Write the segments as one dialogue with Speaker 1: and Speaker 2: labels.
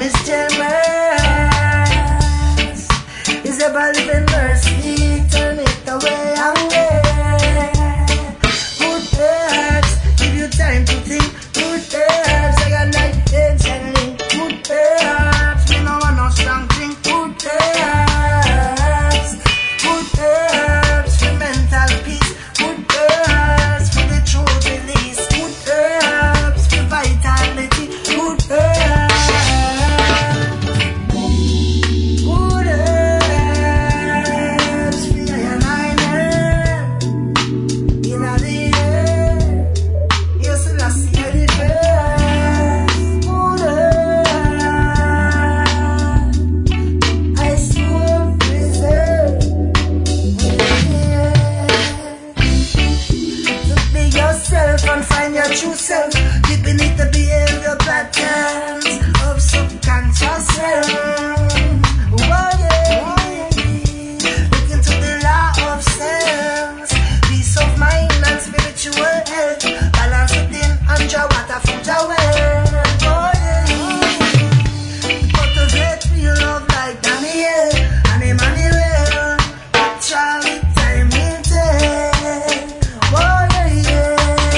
Speaker 1: is generous. Is ever living mercy, turn it away away. Good herbs, give you time to think. Good herbs, I got like eggs and link. Good herbs, me no want no strong drink. Good herbs, for mental peace. Good herbs, for the truth release. Good herbs, for vitality. Good herbs, good herbs, for your alignment. In the air, you still not see the first. Good herbs, I swear preserve. So be yourself and find your true self. Deep beneath the behavior patterns of subconscious self. Oh yeah. Look into the law of cells. Peace of mind and spiritual health. Balance within underwater food your wealth. Oh yeah. Cultivate real love like Daniel and Emmanuel. Actually time will tell. Oh yeah.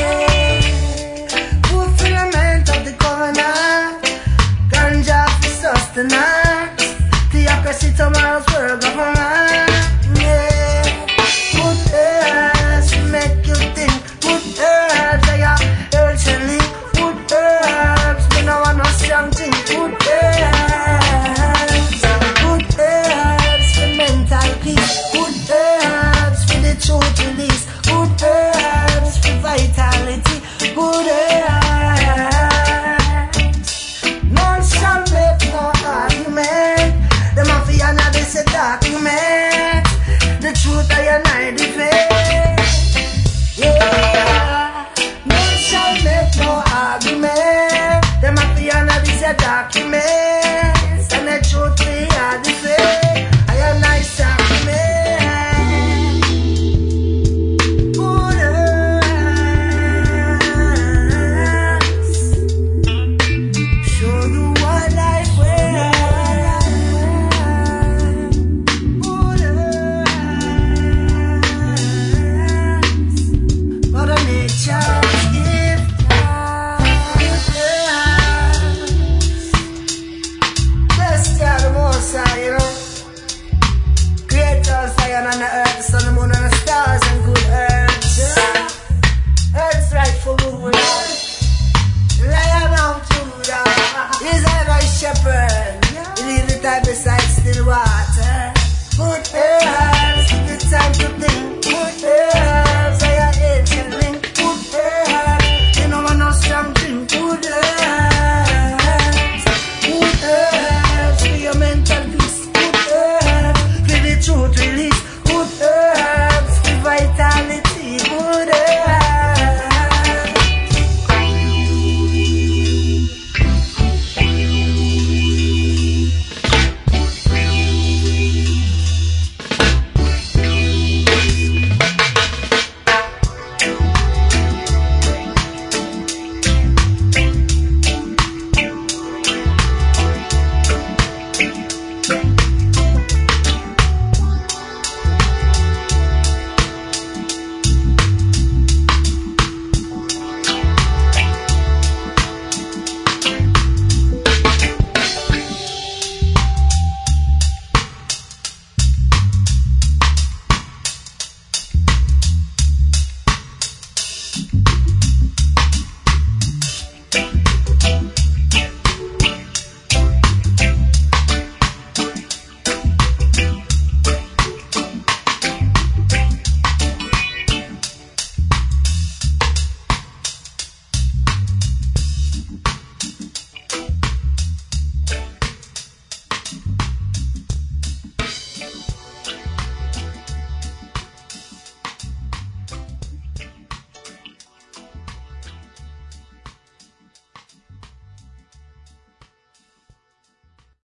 Speaker 1: Fulfillment of the covenant. Ganja for sustenance. Theocracy tomorrow's world government. Yeah. Good herbs will make you think. Good herbs, I got urge and link. Good herbs, me no want no strong thing. Good herbs for mental peace. Good herbs for the truth release. Good herbs for vitality. Good herbs. None shall make no argument. The mafia now this a document. The truth I and I defend. Yeah. None shall make no argument. The mafia now this a document. And the truth we are defend. I and I document. Good herbs. Show you what life will. Good herbs. Mother Nature's gift. Good herbs. Blessed are the Most High, you know. Creator of fire and the earth, the sun, the moon, and